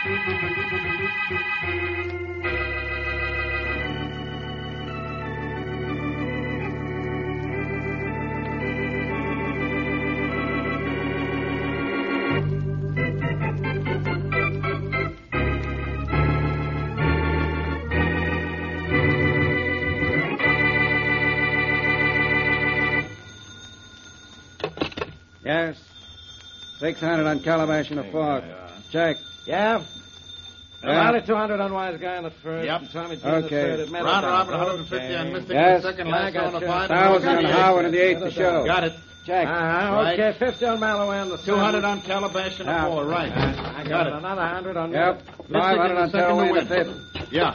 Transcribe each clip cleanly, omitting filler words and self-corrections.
Yes. 600 on Calabash and a fork. Check. Yeah? Only 200 on Wise Guy on the first. Yep. And Tommy G Okay. on the third. Round Robert, 150 on Mystic Yes. the second, Yeah, I last got on the you. 5. 1,000 on Howard and the 8 to show. Got it. Check. Okay, 50 on Malloway and the 200 on Calabash and a 4, right. I got it. Another 100 on Yep. Mystic. 500 on Mystic in the Tellaway and second the 5th. Yeah.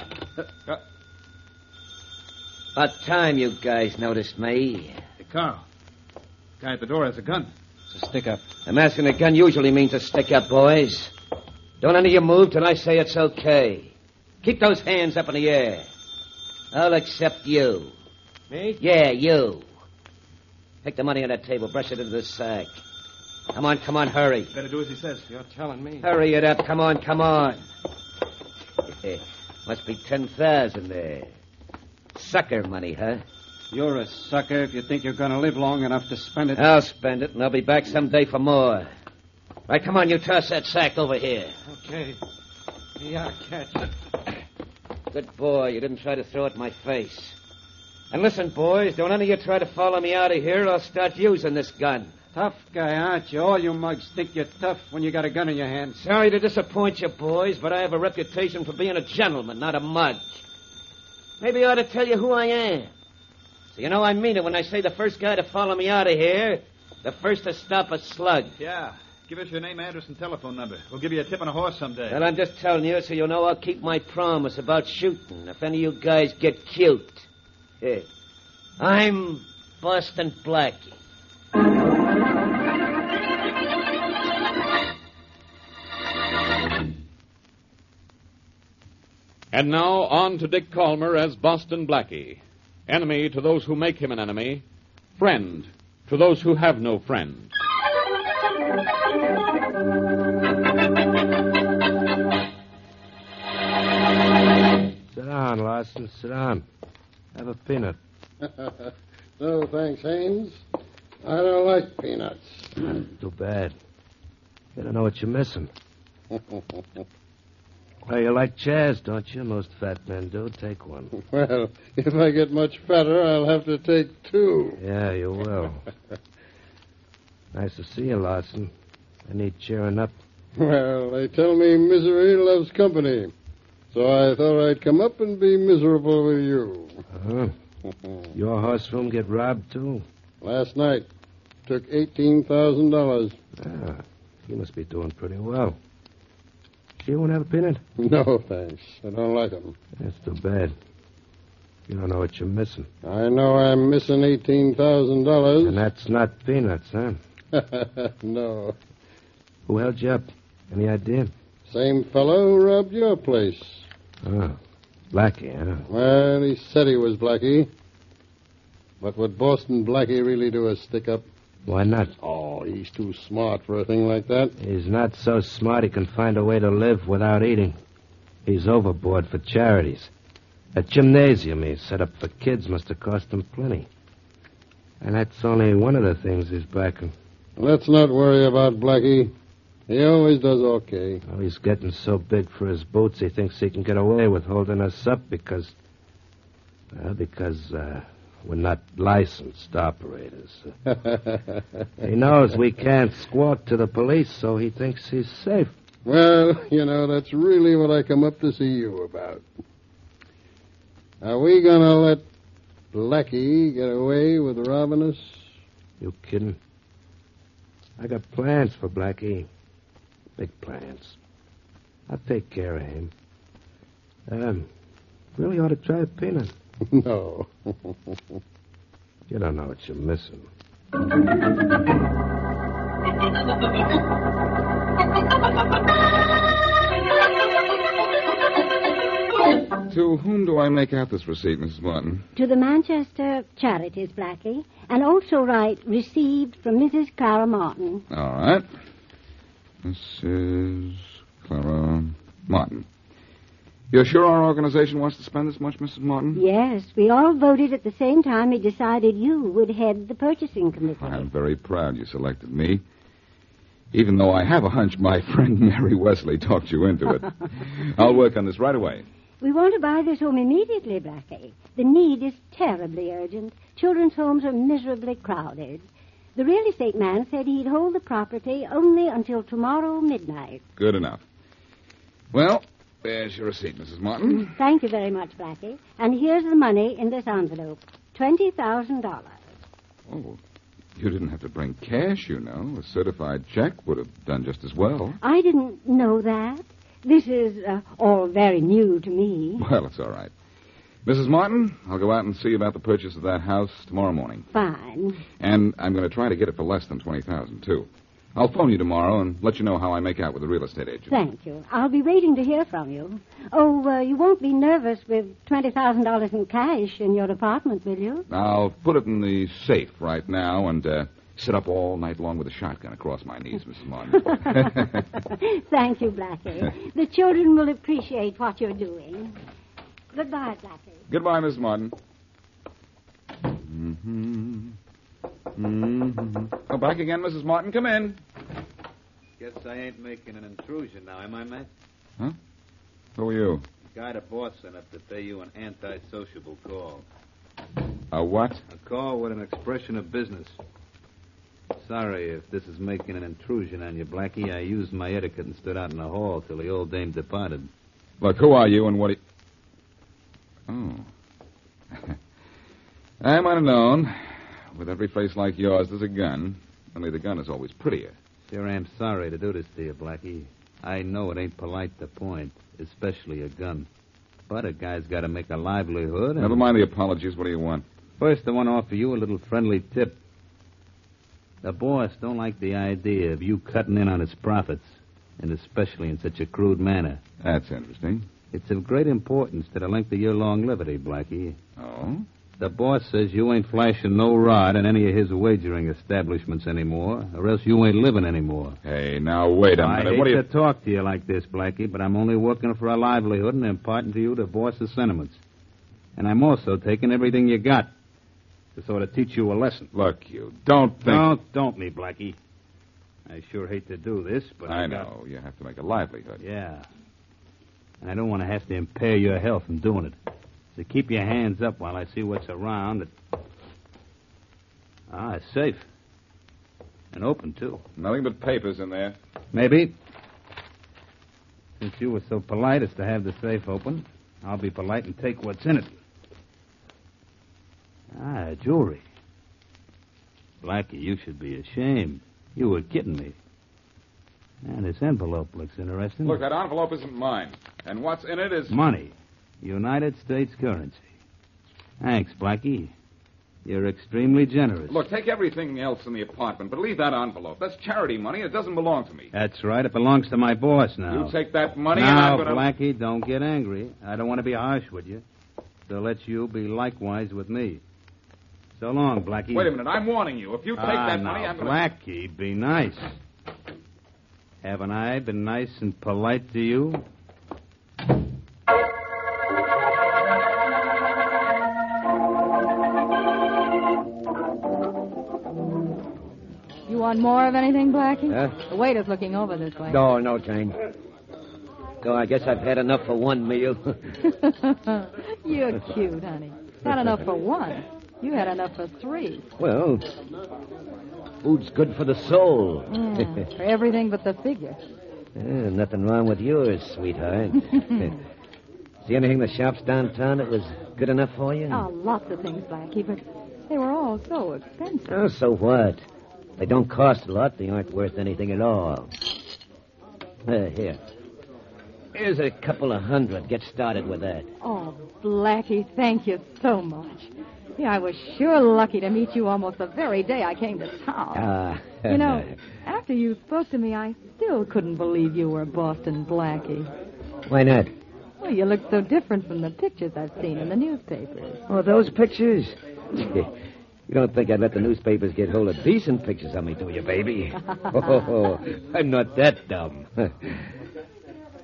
About time you guys noticed me. Hey, Carl. Guy at the door has a gun. It's a stick-up. I'm asking a gun usually means a stick-up, boys. Don't any of you move till I say it's okay. Keep those hands up in the air. I'll accept you. Me? Yeah, you. Take the money on that table. Brush it into the sack. Come on, hurry. Better do as he says. You're telling me. Hurry it up. Come on. Must be 10,000 there. Sucker money, huh? You're a sucker if you think you're going to live long enough to spend it. I'll spend it, and I'll be back someday for more. Right, come on, you toss that sack over here. Okay. Yeah, catch it. Good boy. You didn't try to throw it in my face. And listen, boys, don't any of you try to follow me out of here, or I'll start using this gun. Tough guy, aren't you? All you mugs think you're tough when you got a gun in your hand. Sorry to disappoint you, boys, but I have a reputation for being a gentleman, not a mug. Maybe I ought to tell you who I am. So you know I mean it when I say the first guy to follow me out of here, the first to stop a slug. Yeah. Give us your name, address, and telephone number. We'll give you a tip on a horse someday. Well, I'm just telling you so you know I'll keep my promise about shooting if any of you guys get cute. Here. I'm Boston Blackie. And now on to Dick Calmer as Boston Blackie. Enemy to those who make him an enemy. Friend to those who have no friend. Sit down, Larson. Sit down. Have a peanut. No, thanks, Haynes. I don't like peanuts. Too bad. You don't know what you're missing. Well, you like chairs, don't you? Most fat men do. Take one. Well, if I get much fatter, I'll have to take 2. Yeah, you will. Nice to see you, Larson. I need cheering up. Well, they tell me misery loves company. So I thought I'd come up and be miserable with you. Uh-huh. Your horse room get robbed, too? Last night, took $18,000. Ah, you must be doing pretty well. You won't have a peanut? No, thanks. I don't like 'em. That's too bad. You don't know what you're missing. I know I'm missing $18,000. And that's not peanuts, huh? No. Who held you up? Any idea? Same fellow who robbed your place. Oh, Blackie, huh? Well, he said he was Blackie. But would Boston Blackie really do a stick-up? Why not? Oh, he's too smart for a thing like that. He's not so smart he can find a way to live without eating. He's overboard for charities. That gymnasium he set up for kids must have cost him plenty. And that's only one of the things he's backing. Let's not worry about Blackie. He always does okay. Oh, he's getting so big for his boots he thinks he can get away with holding us up because we're not licensed operators. He knows we can't squawk to the police, so he thinks he's safe. Well, that's really what I come up to see you about. Are we going to let Blackie get away with robbing us? You kidding? I got plans for Blackie. Big plans. I'll take care of him. Really ought to try a peanut. No. You don't know what you're missing. To whom do I make out this receipt, Mrs. Martin? To the Manchester Charities, Blackie. And also write, received from Mrs. Clara Martin. All right. This is Clara Martin. You're sure our organization wants to spend this much, Mrs. Martin? Yes, we all voted at the same time. We decided you would head the purchasing committee. I'm very proud you selected me. Even though I have a hunch my friend Mary Wesley talked you into it. I'll work on this right away. We want to buy this home immediately, Blackie. The need is terribly urgent. Children's homes are miserably crowded. The real estate man said he'd hold the property only until tomorrow midnight. Good enough. Well, there's your receipt, Mrs. Martin. Thank you very much, Blackie. And here's the money in this envelope. $20,000. Oh, you didn't have to bring cash, you know. A certified check would have done just as well. I didn't know that. This is all very new to me. Well, it's all right. Mrs. Martin, I'll go out and see about the purchase of that house tomorrow morning. Fine. And I'm going to try to get it for less than $20,000, too. I'll phone you tomorrow and let you know how I make out with the real estate agent. Thank you. I'll be waiting to hear from you. Oh, you won't be nervous with $20,000 in cash in your apartment, will you? I'll put it in the safe right now and sit up all night long with a shotgun across my knees, Mrs. Martin. Thank you, Blackie. The children will appreciate what you're doing. Goodbye, Blackie. Goodbye, Mrs. Martin. Oh, back again, Mrs. Martin. Come in. Guess I ain't making an intrusion now, am I, Matt? Huh? Who are you? The guy the boss sent up to pay you an anti-sociable call. A what? A call with an expression of business. Sorry if this is making an intrusion on you, Blackie. I used my etiquette and stood out in the hall till the old dame departed. Look, who are you and what do you... Oh. I might have known. With every face like yours, there's a gun. Only the gun is always prettier. Sure am sorry to do this to you, Blackie. I know it ain't polite to point, especially a gun. But a guy's got to make a livelihood. And... Never mind the apologies. What do you want? First, I want to offer you a little friendly tip. The boss don't like the idea of you cutting in on his profits, and especially in such a crude manner. That's interesting. It's of great importance to the length of your longevity, Blackie. Oh? The boss says you ain't flashing no rod in any of his wagering establishments anymore, or else you ain't living anymore. Hey, now, wait a minute. I hate What do you... to talk to you like this, Blackie, but I'm only working for a livelihood and imparting to you the boss's sentiments. And I'm also taking everything you got to sort of teach you a lesson. Look, you don't think... Don't me, Blackie. I sure hate to do this, but I know. You have to make a livelihood. Yeah. And I don't want to have to impair your health in doing it. So keep your hands up while I see what's around. It's safe. And open, too. Nothing but papers in there. Maybe. Since you were so polite as to have the safe open, I'll be polite and take what's in it. Jewelry. Blackie, you should be ashamed. You were kidding me. And this envelope looks interesting. Look, that envelope isn't mine. And what's in it is... Money. United States currency. Thanks, Blackie. You're extremely generous. Look, take everything else in the apartment, but leave that envelope. That's charity money. It doesn't belong to me. That's right. It belongs to my boss now. You take that money and now, I'm going to... Blackie, don't get angry. I don't want to be harsh with you. So let you be likewise with me. So long, Blackie. Wait a minute. I'm warning you. If you take that money, now, I'm going to... Blackie, be nice. Haven't I been nice and polite to you? You want more of anything, Blackie? Huh? The waiter's looking over this way. No, Jane. So I guess I've had enough for one meal. You're cute, honey. Not enough for one. You had enough for three. Well, food's good for the soul. For everything but the figure. Nothing wrong with yours, sweetheart. See anything in the shops downtown that was good enough for you? Oh, lots of things, Blackie, but they were all so expensive. Oh, so what? They don't cost a lot. They aren't worth anything at all. Here. Here's a couple of $100. Get started with that. Oh, Blackie, thank you so much. Yeah, I was sure lucky to meet you almost the very day I came to town. You know, after you spoke to me, I still couldn't believe you were Boston Blackie. Why not? Well, you look so different from the pictures I've seen in the newspapers. Oh, those pictures? You don't think I'd let the newspapers get hold of decent pictures of me, do you, baby? I'm not that dumb.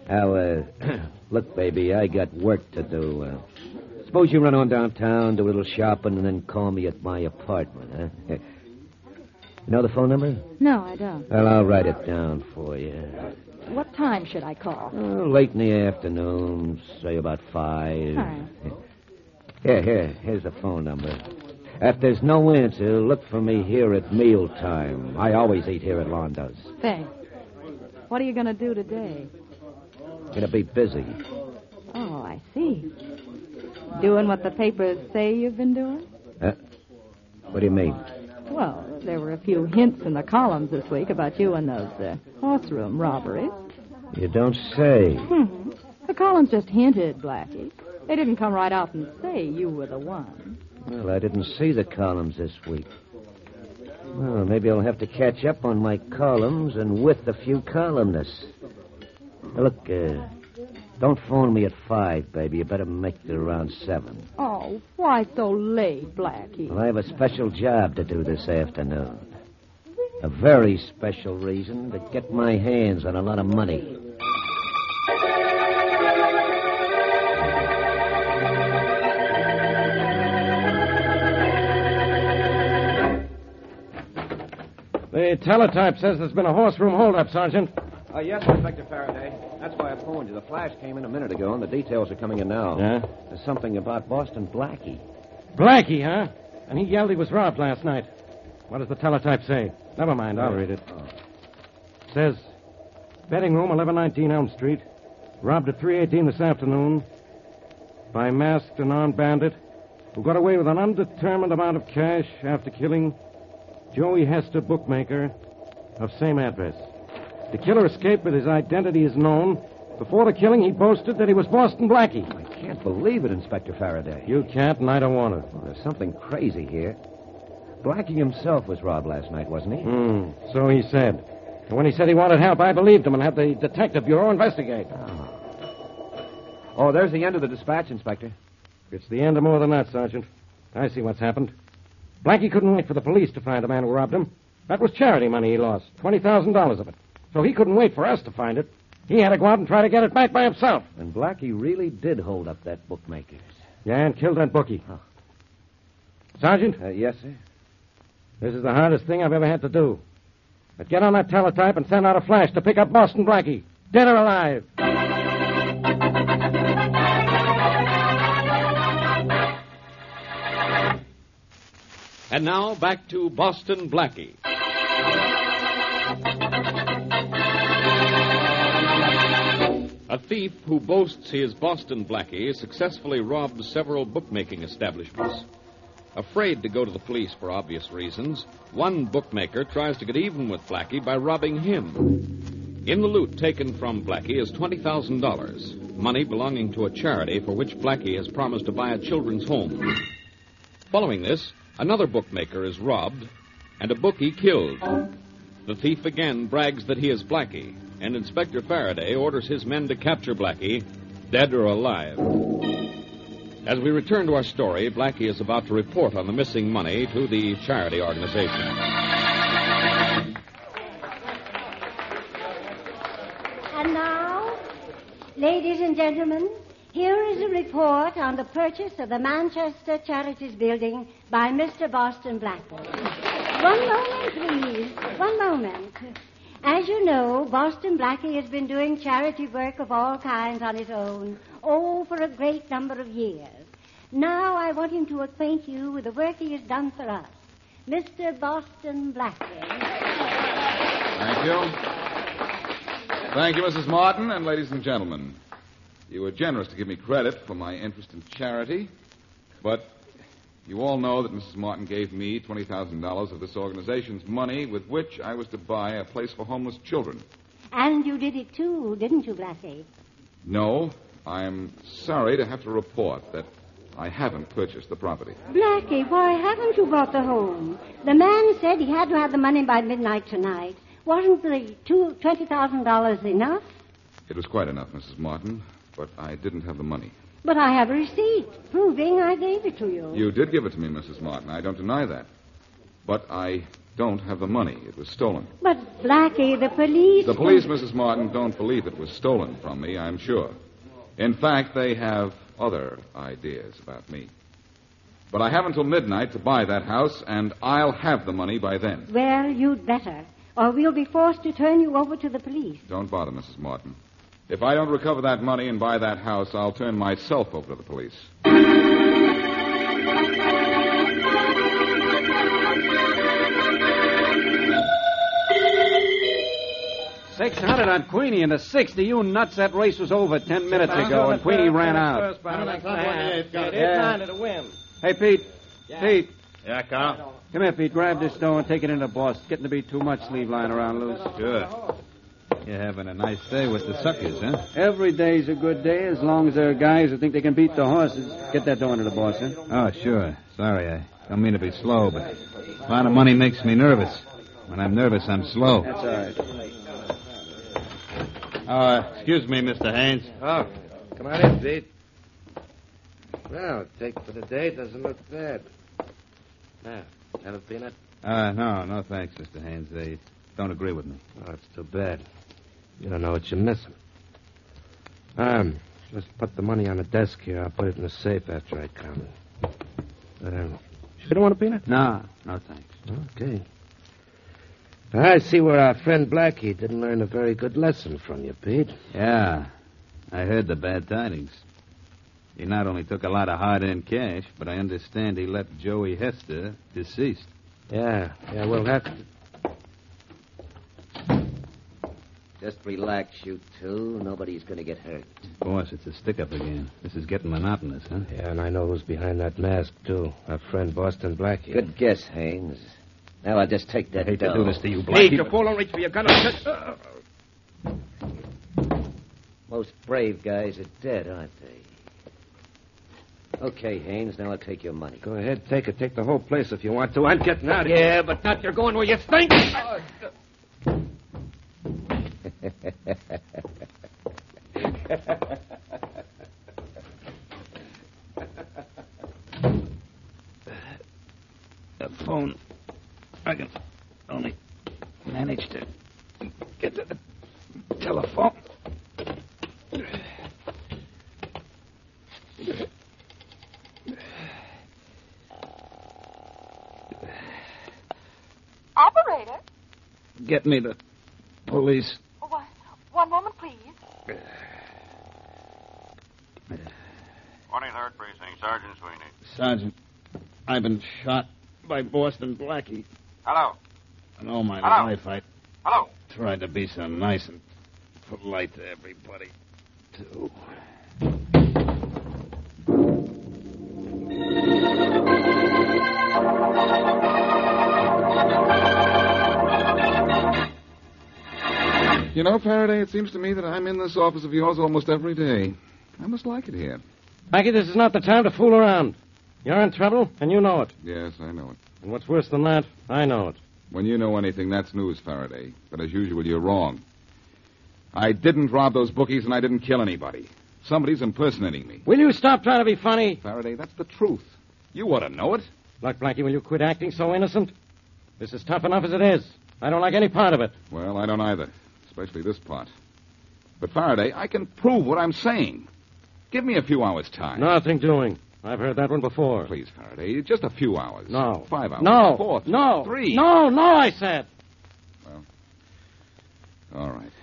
Now, look, baby, I got work to do. Suppose you run on downtown, do a little shopping, and then call me at my apartment, huh? You know the phone number? No, I don't. Well, I'll write it down for you. What time should I call? Late in the afternoon, say about 5. All right. Here's the phone number. If there's no answer, look for me here at mealtime. I always eat here at Londo's. Thanks. What are you going to do today? Gonna be busy. Oh, I see. Doing what the papers say you've been doing? What do you mean? Well, there were a few hints in the columns this week about you and those horse room robberies. You don't say. The columns just hinted, Blackie. They didn't come right out and say you were the one. Well, I didn't see the columns this week. Well, maybe I'll have to catch up on my columns and with a few columnists. Now, look, don't phone me at 5, baby. You better make it around 7. Oh, why so late, Blackie? Well, I have a special job to do this afternoon. A very special reason to get my hands on a lot of money. The teletype says there's been a horse room holdup, Sergeant. Yes, Inspector Faraday. That's why I phoned you. The flash came in a minute ago, and the details are coming in now. Yeah? There's something about Boston Blackie. Blackie, huh? And he yelled he was robbed last night. What does the teletype say? Never mind, I'll read it. It says, betting room, 1119 Elm Street. Robbed at 3:18 this afternoon by masked and armed bandit who got away with an undetermined amount of cash after killing Joey Hester, bookmaker, of same address. The killer escaped, but his identity is known. Before the killing, he boasted that he was Boston Blackie. I can't believe it, Inspector Faraday. You can't, and I don't want to. Well, there's something crazy here. Blackie himself was robbed last night, wasn't he? So he said. And when he said he wanted help, I believed him and had the Detective Bureau investigate. Oh, there's the end of the dispatch, Inspector. It's the end of more than that, Sergeant. I see what's happened. Blackie couldn't wait for the police to find the man who robbed him. That was charity money he lost, $20,000 of it. So he couldn't wait for us to find it. He had to go out and try to get it back by himself. And Blackie really did hold up that bookmaker's. Yeah, and killed that bookie. Oh. Sergeant? Yes, sir? This is the hardest thing I've ever had to do. But get on that teletype and send out a flash to pick up Boston Blackie. Dead or alive. And now, back to Boston Blackie. A thief who boasts he is Boston Blackie successfully robbed several bookmaking establishments. Afraid to go to the police for obvious reasons, one bookmaker tries to get even with Blackie by robbing him. In the loot taken from Blackie is $20,000, money belonging to a charity for which Blackie has promised to buy a children's home. Following this, another bookmaker is robbed and a bookie killed. The thief again brags that he is Blackie, and Inspector Faraday orders his men to capture Blackie, dead or alive. As we return to our story, Blackie is about to report on the missing money to the charity organization. And now, ladies and gentlemen, here is a report on the purchase of the Manchester Charities Building by Mr. Boston Blackie. One moment, please. One moment. As you know, Boston Blackie has been doing charity work of all kinds on his own, for a great number of years. Now I want him to acquaint you with the work he has done for us. Mr. Boston Blackie. Thank you. Thank you, Mrs. Martin, and ladies and gentlemen. You were generous to give me credit for my interest in charity, but you all know that Mrs. Martin gave me $20,000 of this organization's money with which I was to buy a place for homeless children. And you did it, too, didn't you, Blackie? No, I'm sorry to have to report that I haven't purchased the property. Blackie, why haven't you bought the home? The man said he had to have the money by midnight tonight. Wasn't the $20,000 enough? It was quite enough, Mrs. Martin, but I didn't have the money. But I have a receipt proving I gave it to you. You did give it to me, Mrs. Martin. I don't deny that. But I don't have the money. It was stolen. But, Blackie, the police... The police, Mrs. Martin, don't believe it was stolen from me, I'm sure. In fact, they have other ideas about me. But I have until midnight to buy that house, and I'll have the money by then. Well, you'd better, or we'll be forced to turn you over to the police. Don't bother, Mrs. Martin. If I don't recover that money and buy that house, I'll turn myself over to the police. 600 on Queenie in the 60. You nuts, that race was over 10 minutes ago, and Queenie ran out. It is 9 to the win. Hey, Pete. Yeah. Pete. Yeah, Carl? Come here, Pete. Grab this dough and take it into the boss. It's getting to be too much sleeve lying around loose. Sure. You're having a nice day with the suckers, huh? Every day's a good day as long as there are guys who think they can beat the horses. Get that dough into the boss, huh? Oh, sure. Sorry, I don't mean to be slow, but a lot of money makes me nervous. When I'm nervous, I'm slow. That's all right. Excuse me, Mr. Haynes. Oh, come on in, Pete. Well, take for the day doesn't look bad. Now, have a peanut? No, thanks, Mr. Haynes. They don't agree with me. Oh, it's too bad. You don't know what you're missing. Just put the money on the desk here. I'll put it in the safe after I count it. You don't want a peanut? No, thanks. Okay. I see where our friend Blackie didn't learn a very good lesson from you, Pete. Yeah, I heard the bad tidings. He not only took a lot of hard-earned cash, but I understand he left Joey Hester deceased. Yeah, we'll have to... Just relax, you two. Nobody's going to get hurt. Boss, it's a stick-up again. This is getting monotonous, huh? Yeah, and I know who's behind that mask, too. Our friend Boston Blackie. Good guess, Haynes. Now I'll just take that I hate dough. to do this to you, Blackie. Hey, you fool, don't reach for your gun. Most brave guys are dead, aren't they? Okay, Haynes, now I'll take your money. Go ahead, take it. Take the whole place if you want to. I'm getting out of here. Yeah, but not you're going where you think. The phone. I can only manage to get to the telephone. Operator? Get me the police. One moment, please. 23rd Precinct, Sergeant Sweeney. Sergeant, I've been shot by Boston Blackie. Hello. And all my Hello. life I Hello. tried to be so nice and polite to everybody, too. You know, Faraday, it seems to me that I'm in this office of yours almost every day. I must like it here. Blackie, this is not the time to fool around. You're in trouble, and you know it. Yes, I know it. And what's worse than that, I know it. When you know anything, that's news, Faraday. But as usual, you're wrong. I didn't rob those bookies, and I didn't kill anybody. Somebody's impersonating me. Will you stop trying to be funny? Faraday, that's the truth. You ought to know it. Look, Blackie, will you quit acting so innocent? This is tough enough as it is. I don't like any part of it. Well, I don't either, especially this part. But, Faraday, I can prove what I'm saying. Give me a few hours' time. Nothing doing. I've heard that one before. Please, Faraday, just a few hours. No. 5 hours. No. 4. No. 3. No, I said. Well, all right.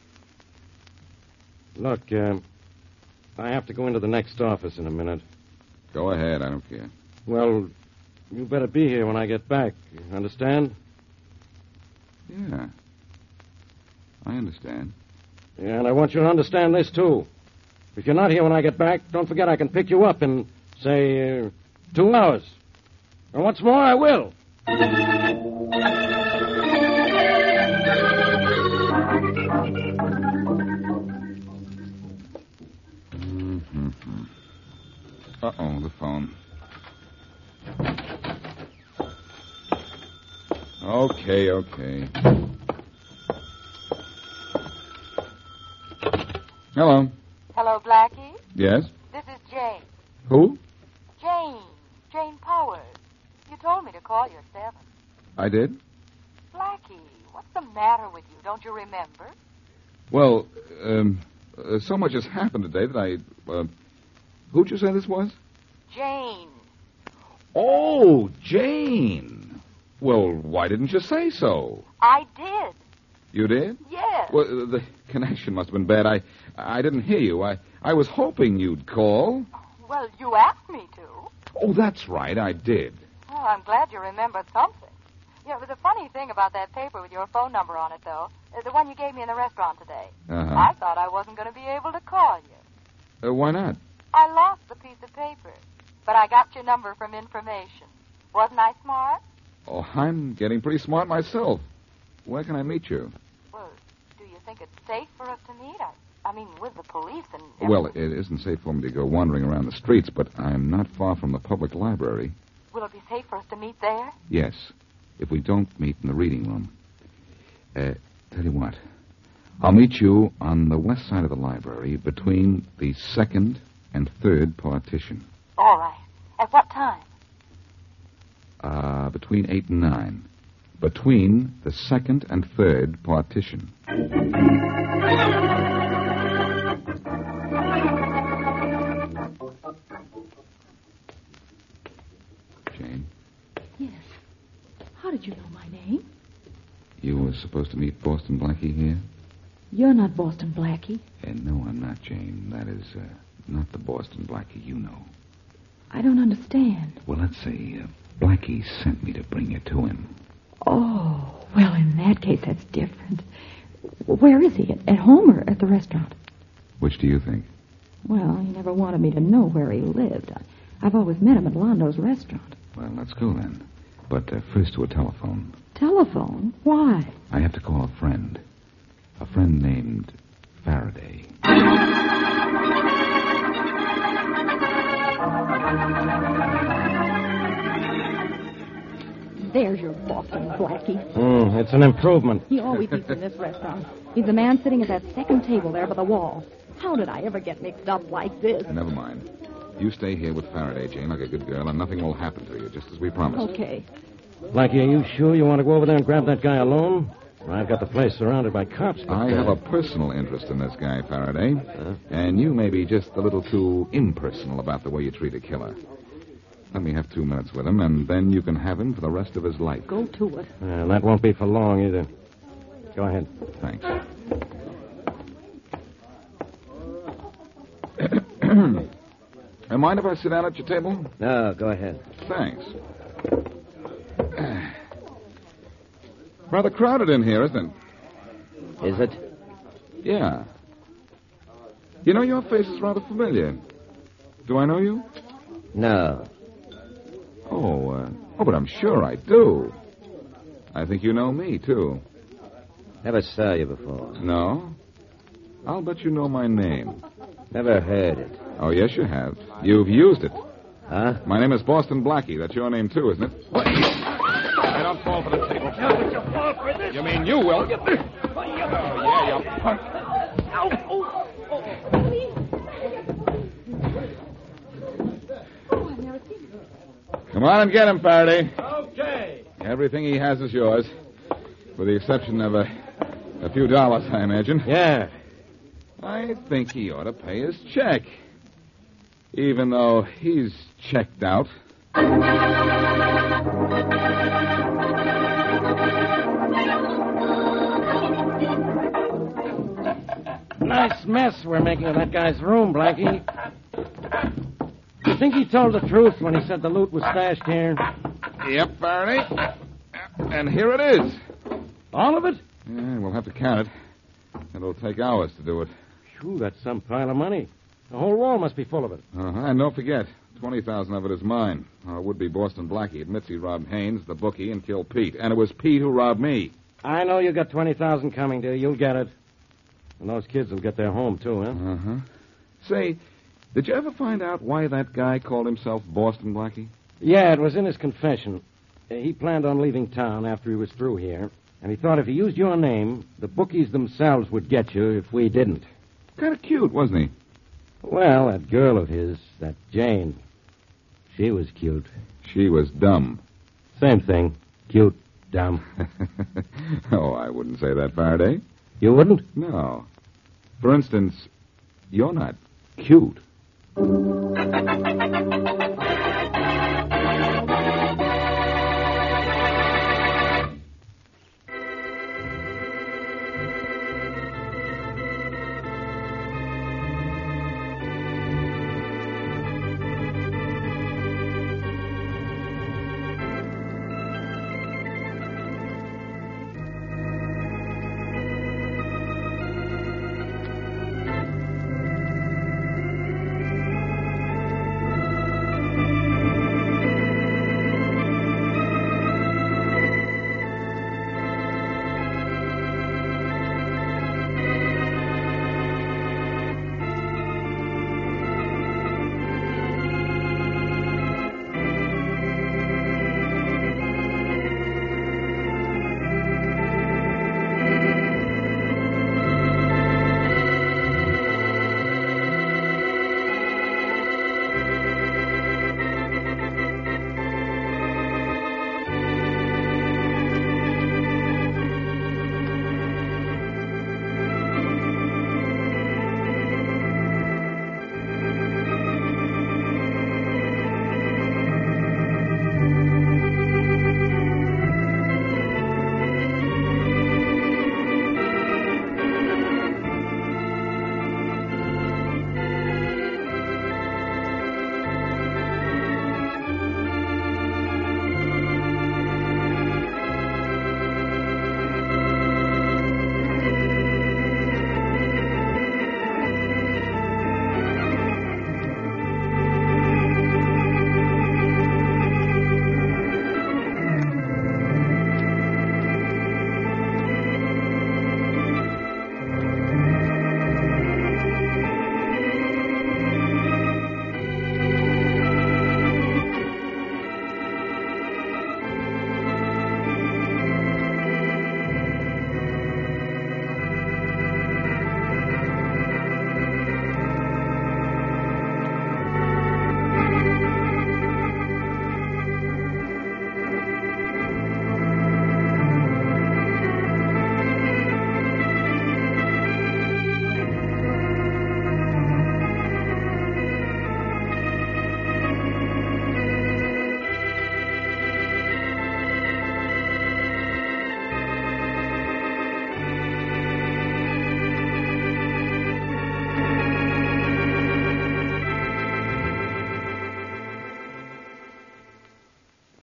Look, I have to go into the next office in a minute. Go ahead, I don't care. Well, you better be here when I get back. You understand? Yeah. I understand. Yeah, and I want you to understand this, too. If you're not here when I get back, don't forget I can pick you up in, say, 2 hours. And what's more, I will. Uh-oh, the phone. Okay. Hello. Hello, Blackie. Yes? This is Jane. Who? Jane Powers. You told me to call you at 7. I did? Blackie, what's the matter with you? Don't you remember? Well, so much has happened today that I... who'd you say this was? Jane. Oh, Jane. Well, why didn't you say so? I did. You did? Yes. Well, the connection must have been bad. I didn't hear you. I was hoping you'd call. Well, you asked me to. Oh, that's right, I did. Well, I'm glad you remembered something. Yeah, but the funny thing about that paper with your phone number on it, though, the one you gave me in the restaurant today, Uh-huh. I thought I wasn't going to be able to call you. Why not? I lost the piece of paper, but I got your number from information. Wasn't I smart? Oh, I'm getting pretty smart myself. Where can I meet you? Well, do you think it's safe for us to meet? I mean, with the police and... Well, it isn't safe for me to go wandering around the streets, but I'm not far from the public library. Will it be safe for us to meet there? Yes, if we don't meet in the reading room. Tell you what, I'll meet you on the west side of the library between the second and third partition. All right. At what time? Between 8 and 9. Between the second and third partition. Jane, Yes. How did you know my name? you were supposed to meet Boston Blackie here? You're not Boston Blackie. No, I'm not, Jane. That is not the Boston Blackie you know. I don't understand. Well, let's say Blackie sent me to bring you to him. Oh, well, in that case, that's different. Where is he? At home or at the restaurant? Which do you think? Well, he never wanted me to know where he lived. I've always met him at Londo's restaurant. Well, let's go then. But first to a telephone. Telephone? Why? I have to call a friend. A friend named Faraday. There's your Boston Blackie. It's an improvement. He always eats in this restaurant. He's the man sitting at that second table there by the wall. How did I ever get mixed up like this? Never mind. You stay here with Faraday, Jane, like a good girl, and nothing will happen to you, just as we promised. Okay. Blackie, are you sure you want to go over there and grab that guy alone? I've got the place surrounded by cops. I have a personal interest in this guy, Faraday. And you may be just a little too impersonal about the way you treat a killer. Let me have 2 minutes with him, and then you can have him for the rest of his life. Go to it. That won't be for long, either. Go ahead. Thanks. Mind if I sit down at your table? No, go ahead. Thanks. Rather crowded in here, isn't it? Is it? Yeah. You know, your face is rather familiar. Do I know you? No. Oh, but I'm sure I do. I think you know me, too. Never saw you before. No? I'll bet you know my name. Never heard it. Oh, yes, you have. You've used it. Huh? My name is Boston Blackie. That's your name, too, isn't it? What? I don't fall for the table. No, but you fall for this. You mean you will? Oh, yeah, you punk. Come on and get him, Faraday. Okay. Everything he has is yours, with the exception of a few dollars, I imagine. Yeah. I think he ought to pay his check, even though he's checked out. Nice mess we're making of that guy's room, Blackie. You think he told the truth when he said the loot was stashed here? Yep, Faraday. And here it is. All of it? Yeah, we'll have to count it. It'll take hours to do it. Phew, that's some pile of money. The whole wall must be full of it. And don't forget, 20,000 of it is mine. Our would-be Boston Blackie admits he robbed Haynes, the bookie, and killed Pete. And it was Pete who robbed me. I know you got 20,000 coming, dear. You'll get it. And those kids will get their home, too, huh? Say, did you ever find out why that guy called himself Boston Blackie? Yeah, it was in his confession. He planned on leaving town after he was through here. And he thought if he used your name, the bookies themselves would get you if we didn't. Kind of cute, wasn't he? Well, that girl of his, that Jane, she was cute. She was dumb. Same thing. Cute, Dumb. Oh, I wouldn't say that, Faraday. You wouldn't? No. For instance, you're not cute.